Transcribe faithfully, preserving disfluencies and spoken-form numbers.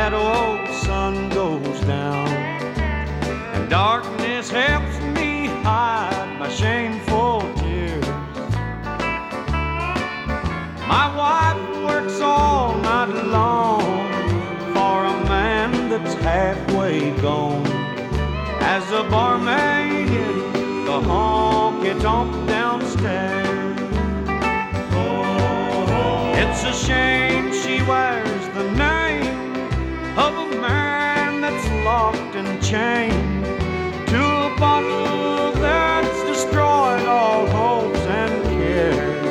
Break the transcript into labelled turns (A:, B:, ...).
A: that old sun goes down, and darkness helps me hide my shameful tears. My wife works all night long for a man that's halfway gone. As a barmaid in the honky-tonk downstairs. It's a shame she wears the name of a man that's locked and chained.